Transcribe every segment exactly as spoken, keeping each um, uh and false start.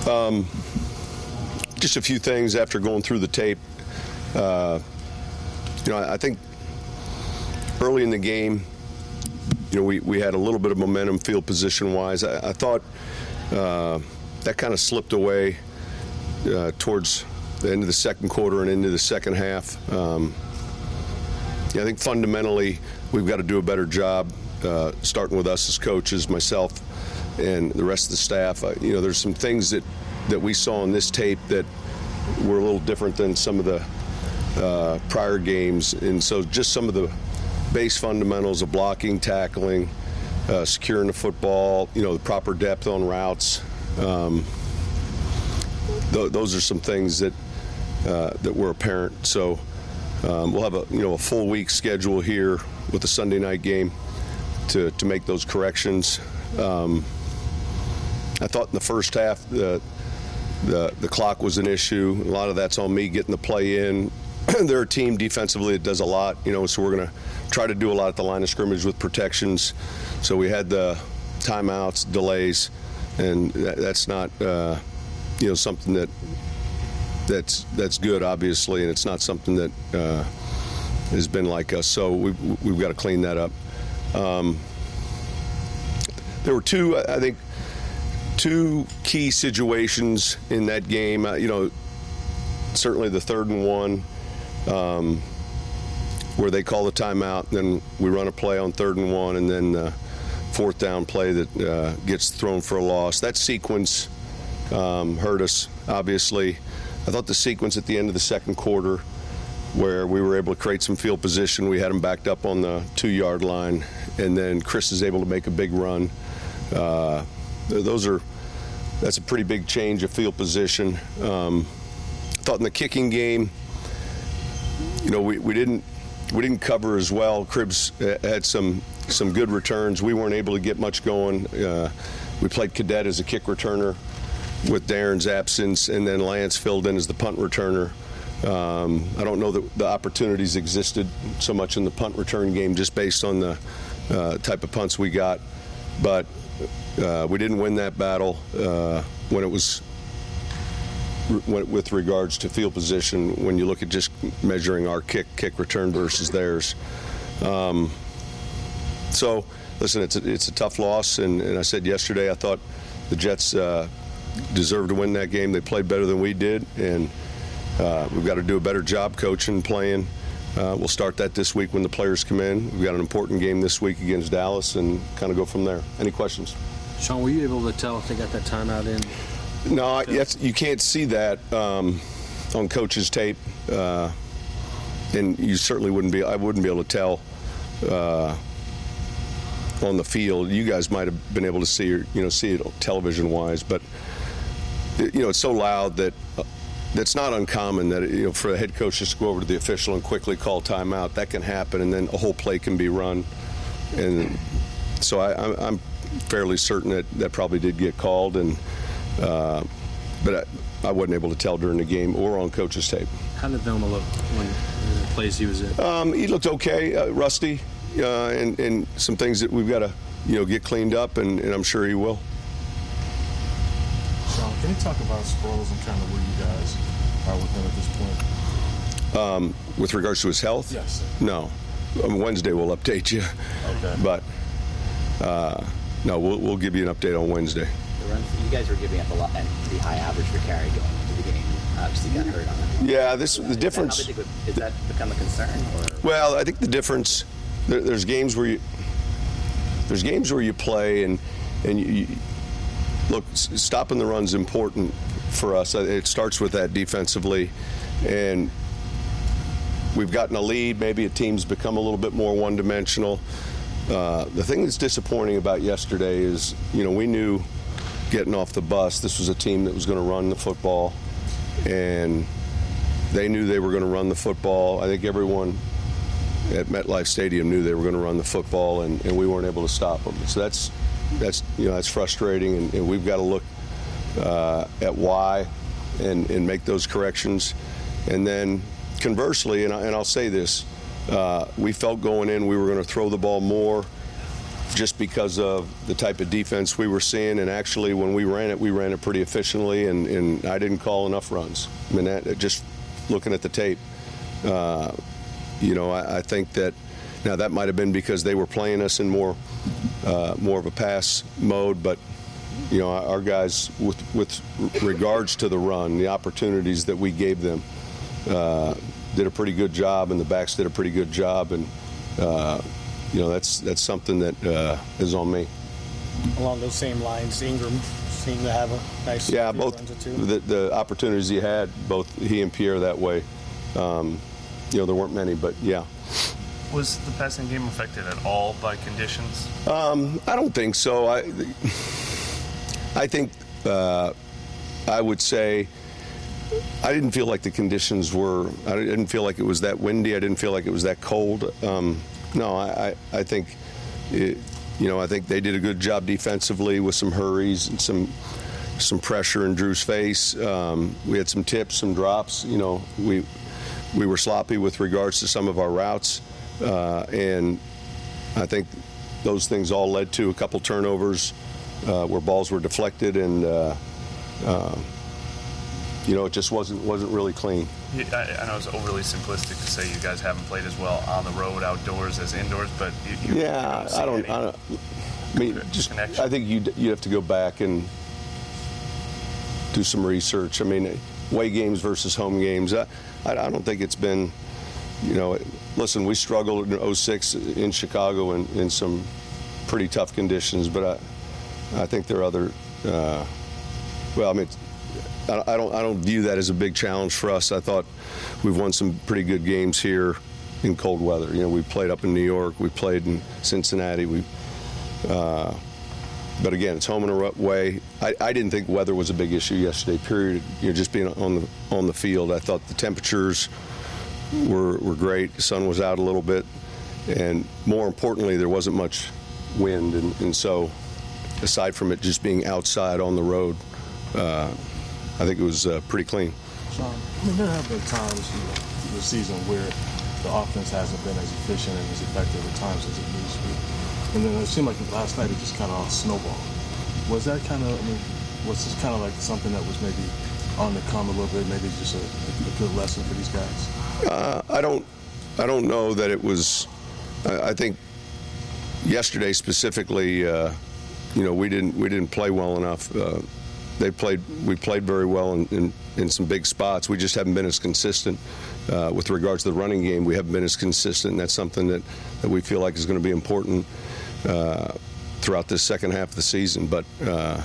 Um, just a few things after going through the tape. Uh, you know, I, I think early in the game, you know, we, we had a little bit of momentum field position-wise. I, I thought uh, that kind of slipped away uh, towards the end of the second quarter and into the second half. Um, yeah, I think fundamentally we've got to do a better job, uh, starting with us as coaches, myself, and the rest of the staff. Uh, you know, there's some things that, that we saw on this tape that were a little different than some of the uh, prior games, and so just some of the base fundamentals of blocking, tackling, uh, securing the football, you know, the proper depth on routes. Um, th- those are some things that uh, that were apparent. So um, we'll have a you know a full week schedule here with the Sunday night game to to make those corrections. Um, I thought in the first half the, the the clock was an issue. A lot of that's on me getting the play in. They're a team defensively that does a lot, you know, so we're going to try to do a lot at the line of scrimmage with protections. So we had the timeouts, delays, and that, that's not, uh, you know, something that that's that's good, obviously, and it's not something that uh, has been like us. So we've, we've got to clean that up. Um, there were two, I think, two key situations in that game. Uh, you know, certainly the third and one, um, where they call the timeout, and then we run a play on third and one, and then the fourth down play that uh, gets thrown for a loss. That sequence um, hurt us, obviously. I thought the sequence at the end of the second quarter, where we were able to create some field position, we had them backed up on the two-yard line, and then Chris is able to make a big run. Uh, those are that's a pretty big change of field position. Um, I thought in the kicking game, you know, we, we didn't we didn't cover as well. Cribbs had some some good returns. We weren't able to get much going. Uh, we played Cadet as a kick returner with Darren's absence, and then Lance filled in as the punt returner. Um, I don't know that the opportunities existed so much in the punt return game just based on the uh, type of punts we got, but uh, we didn't win that battle uh, when it was with regards to field position when you look at just measuring our kick kick return versus theirs. Um, so listen, it's a, it's a tough loss, and, and I said yesterday I thought the Jets uh, deserved to win that game. They played better than we did, and uh, we've got to do a better job coaching, playing. Uh, we'll start that this week when the players come in. We've got an important game this week against Dallas, and kind of go from there. Any questions? Sean, were you able to tell if they got that timeout in? No, yes, you can't see that um, on coach's tape, uh, and you certainly wouldn't be. I wouldn't be able to tell uh, on the field. You guys might have been able to see, you know, see it television-wise, but you know, it's so loud that uh, that's not uncommon. That you know, for a head coach just to go over to the official and quickly call timeout, that can happen, and then a whole play can be run. And so I, I'm fairly certain that that probably did get called, and. Uh, but I, I wasn't able to tell during the game or on coach's tape. How did Velma look when the plays he was in? Um, he looked okay, uh, rusty, uh, and, and some things that we've got to, you know, get cleaned up, and, and I'm sure he will. Sean, can you talk about Sproles and kind of where you guys are with him at this point? Um, with regards to his health? Yes. No. On Wednesday we'll update you. Okay. But uh, no, we'll, we'll give you an update on Wednesday. You guys were giving up a lot and pretty high average for carry going into the game. Obviously, got hurt on it. Yeah, this the difference. Is that, would, is that become a concern? Or? Well, I think the difference. There, there's games where you there's games where you play and and you, you look. Stopping the run's important for us. It starts with that defensively, and we've gotten a lead. Maybe a team's become a little bit more one-dimensional. Uh, the thing that's disappointing about yesterday is, you know, we knew. Getting off the bus, this was a team that was going to run the football, and they knew they were going to run the football. I think everyone at MetLife Stadium knew they were going to run the football, and, and we weren't able to stop them. So that's that's you know that's frustrating, and, and we've got to look uh, at why and, and make those corrections. And then conversely, and, I, and I'll say this, uh, we felt going in we were going to throw the ball more just because of the type of defense we were seeing. And actually, when we ran it, we ran it pretty efficiently, and, and I didn't call enough runs. I mean, that, just looking at the tape, uh, you know, I, I think that now that might have been because they were playing us in more uh, more of a pass mode, but you know, our guys, with with regards to the run, the opportunities that we gave them, uh, did a pretty good job, and the backs did a pretty good job, and uh, you know, that's that's something that uh, is on me. Along those same lines, Ingram seemed to have a nice yeah, few both runs or two. the, the opportunities he had, both he and Pierre that way. Um, you know, there weren't many, but yeah. Was the passing game affected at all by conditions? Um, I don't think so. I I think uh, I would say I didn't feel like the conditions were. I didn't feel like it was that windy. I didn't feel like it was that cold. Um, no, I, I, I think it, you know I think they did a good job defensively with some hurries and some some pressure in Drew's face. Um, we had some tips, some drops. You know, we we were sloppy with regards to some of our routes, uh, and I think those things all led to a couple turnovers uh, where balls were deflected, and uh, uh, you know, it just wasn't wasn't really clean. I, I know it's overly simplistic to say you guys haven't played as well on the road outdoors as indoors, but you, you yeah, you don't I don't. I don't. I mean, just connection? I think you you have to go back and do some research. I mean, away games versus home games. I I, I don't think it's been. You know, listen, we struggled in oh six in Chicago in, in some pretty tough conditions, but I I think there are other. Uh, well, I mean. I don't. I don't view that as a big challenge for us. I thought we've won some pretty good games here in cold weather. You know, we played up in New York. We played in Cincinnati. We, uh, but again, it's home and away. I, I didn't think weather was a big issue yesterday. Period. You know, just being on the on the field, I thought the temperatures were were great. The sun was out a little bit, and more importantly, there wasn't much wind. And, and so, aside from it just being outside on the road. Uh, I think it was uh, pretty clean. Sean, I mean, there have been times you know, this season where the offense hasn't been as efficient and as effective at times as it needs to be. And then it seemed like last night it just kind of all snowballed. Was that kind of, I mean, was this kind of like something that was maybe on the come a little bit, maybe just a, a good lesson for these guys? Uh, I don't, I don't know that it was. I, I think yesterday specifically, uh, you know, we didn't we didn't play well enough. Uh, They played. We played very well in, in, in some big spots. We just haven't been as consistent uh, with regards to the running game. We haven't been as consistent. And that's something that, that we feel like is going to be important uh, throughout this second half of the season. But uh,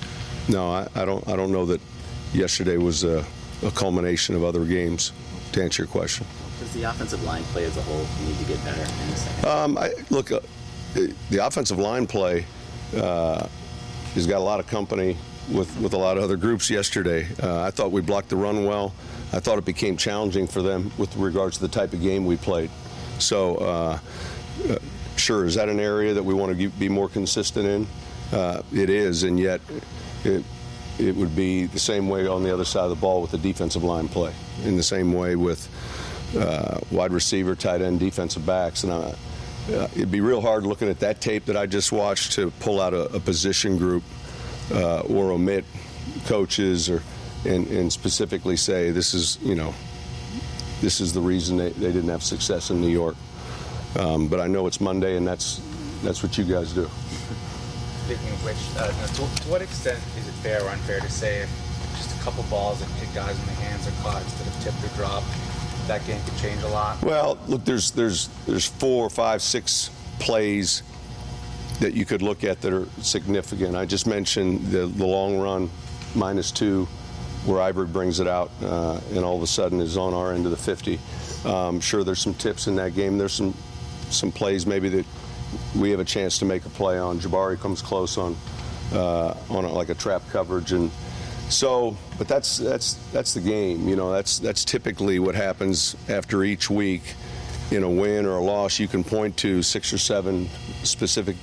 no, I, I don't. I don't know that yesterday was a, a culmination of other games. To answer your question. Does the offensive line play as a whole need to get better in the second? Um, I, look, uh, the offensive line play uh, has got a lot of company. With, with a lot of other groups yesterday. Uh, I thought we blocked the run well. I thought it became challenging for them with regards to the type of game we played. So, uh, uh, sure, is that an area that we want to be more consistent in? Uh, it is, and yet it, it would be the same way on the other side of the ball with the defensive line play, in the same way with uh, wide receiver, tight end, defensive backs. And I, uh, it'd be real hard looking at that tape that I just watched to pull out a, a position group Uh, or omit coaches, or and, and specifically say this is you know this is the reason they, they didn't have success in New York. Um, but I know it's Monday, and that's that's what you guys do. Speaking of which, uh, to, to what extent is it fair or unfair to say if just a couple balls that hit guys in the hands are caught instead of tipped or dropped, that game could change a lot? Well, look, there's there's there's four, five, six plays that you could look at that are significant. I just mentioned the, the long run, minus two, where Ivory brings it out, uh, and all of a sudden is on our end of the fifty. Um, sure, there's some tips in that game. There's some some plays maybe that we have a chance to make a play on. Jabari comes close on uh, on a, like a trap coverage, and so. But that's that's that's the game. You know, that's that's typically what happens after each week. In a win or a loss, you can point to six or seven specific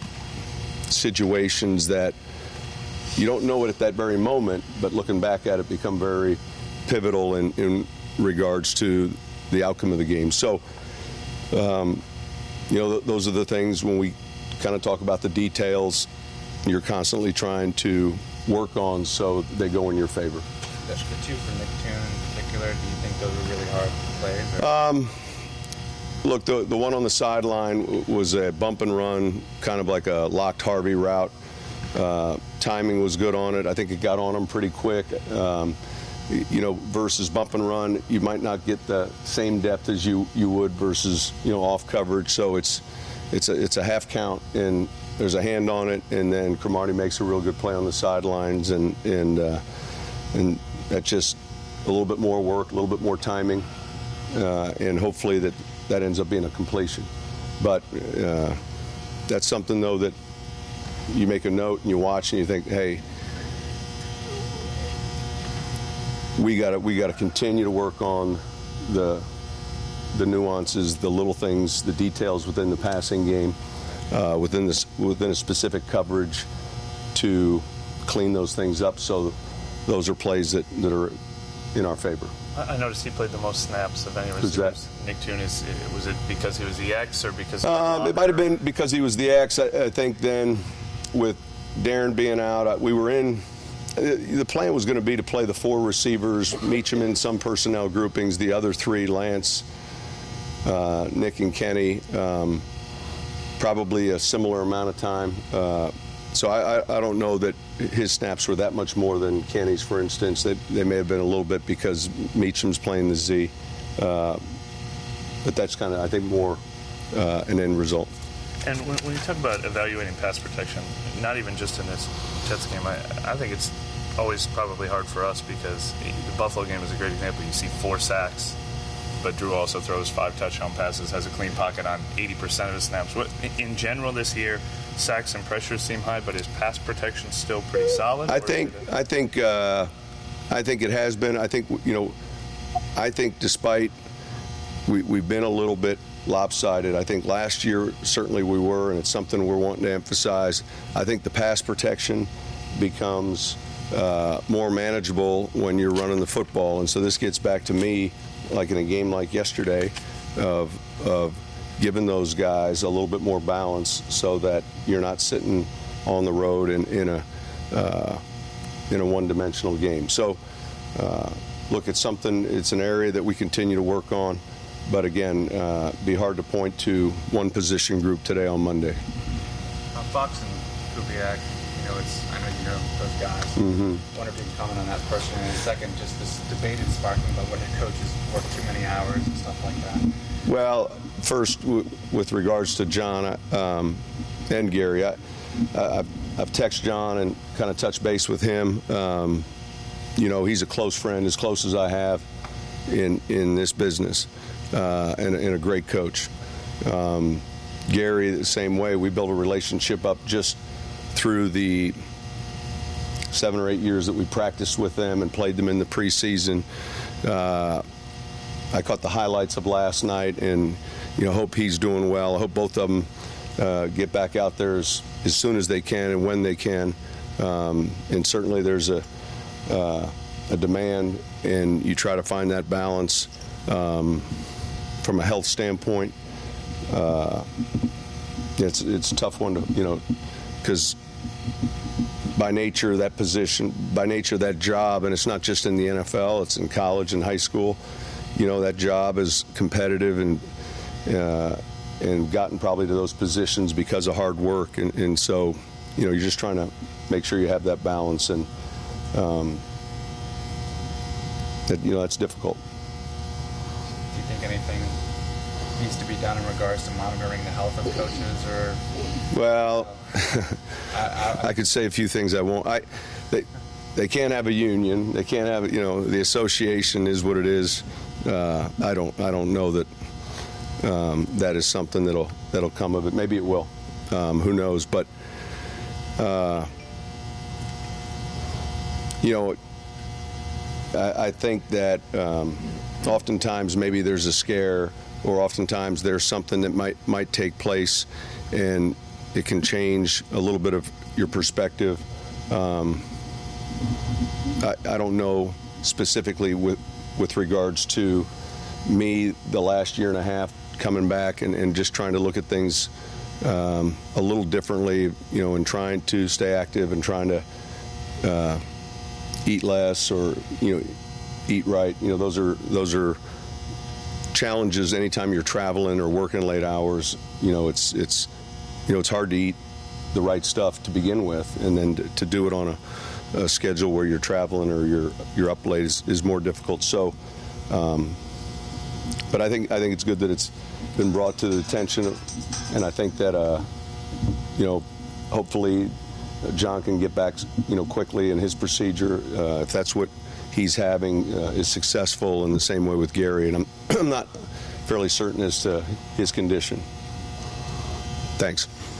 situations that you don't know it at that very moment, but looking back at it, become very pivotal in, in regards to the outcome of the game. So, um, you know, th those are the things when we kind of talk about the details you're constantly trying to work on so they go in your favor. The two for Nick Toon in particular, do you think those were really hard plays? Or? Um, look, the the one on the sideline was a bump and run, kind of like a locked Harvey route. Uh, timing was good on it. I think it got on him pretty quick. Um, you know, versus bump and run, you might not get the same depth as you, you would versus, you know, off coverage. So it's it's a it's a half count, and there's a hand on it, and then Cromartie makes a real good play on the sidelines, and and uh, and that's just a little bit more work, a little bit more timing, uh, and hopefully that that ends up being a completion. But uh, that's something though that you make a note and you watch and you think, hey, we got to we got to continue to work on the the nuances, the little things, the details within the passing game, uh, within this within a specific coverage, to clean those things up. So those are plays that, that are in our favor. I noticed he played the most snaps of any Who's receivers. that? Nick Toon, is was it because he was the X or because? He Um, it might have been because he was the X. I, I think then with Darren being out, we were in. The plan was going to be to play the four receivers, Meacham in some personnel groupings, the other three, Lance, uh, Nick, and Kenny, um, probably a similar amount of time. Uh, so I, I, I don't know that his snaps were that much more than Kenny's, for instance. They, they may have been a little bit because Meacham's playing the Z. Uh, but that's kind of, I think, more uh, an end result. And when, when you talk about evaluating pass protection, not even just in this Jets game, I, I think it's always probably hard for us because the Buffalo game is a great example. You see four sacks, but Drew also throws five touchdown passes, has a clean pocket on eighty percent of his snaps. What, in general this year, sacks and pressures seem high, but is pass protection still pretty solid? I think I think uh, I think it has been. I think you know. I think despite we, we've been a little bit lopsided. I think last year certainly we were, and it's something we're wanting to emphasize. I think the pass protection becomes uh, more manageable when you're running the football, and so this gets back to me, like in a game like yesterday, of of giving those guys a little bit more balance so that you're not sitting on the road in, in a uh, in a one-dimensional game. So, uh, look, it's something. It's an area that we continue to work on. But again, uh, be hard to point to one position group today on Monday. Uh, Fox and Kubiak, you know, it's I know you know those guys. Mm-hmm. Wonder if you can comment on that first, and then second, just this debate is sparking about whether coaches work too many hours and stuff like that. Well, first, w- with regards to John um, and Gary, I, I, I've texted John and kind of touched base with him. Um, you know, he's a close friend, as close as I have in in this business. Uh, and, and a great coach. Um, Gary, the same way. We built a relationship up just through the seven or eight years that we practiced with them and played them in the preseason. Uh, I caught the highlights of last night, and you know, hope he's doing well. I hope both of them uh, get back out there as, as soon as they can and when they can. Um, and certainly, there's a uh, a demand, and you try to find that balance. Um, From a health standpoint, uh, it's it's a tough one to, you know, because by nature that position, by nature that job, and it's not just in the N F L, it's in college and high school. You know, that job is competitive and uh, and gotten probably to those positions because of hard work, and, and so you know you're just trying to make sure you have that balance, and um, that you know that's difficult. Do you think anything needs to be done in regards to monitoring the health of coaches, or? Well, I, I, I could say a few things I won't. I, they, they can't have a union. They can't have, you know, the association is what it is. Uh, I don't, I don't know that um, that is something that'll that'll come of it. Maybe it will. Um, who knows? But uh, you know, I, I think that um, oftentimes maybe there's a scare, or oftentimes there's something that might might take place, and it can change a little bit of your perspective. Um, I, I don't know specifically with with regards to me the last year and a half coming back and, and just trying to look at things um, a little differently, you know, in trying to stay active and trying to uh, eat less or, you know, eat right. You know, those are those are challenges anytime you're traveling or working late hours. You know, it's it's you know, it's hard to eat the right stuff to begin with, and then to, to do it on a, a schedule where you're traveling or you're you're up late is, is more difficult. So, um, but I think I think it's good that it's been brought to the attention, and I think that uh, you know, hopefully John can get back, you know, quickly, and his procedure, uh, if that's what he's having, uh, is successful in the same way with Gary, and I'm I'm not fairly certain as to his condition. Thanks.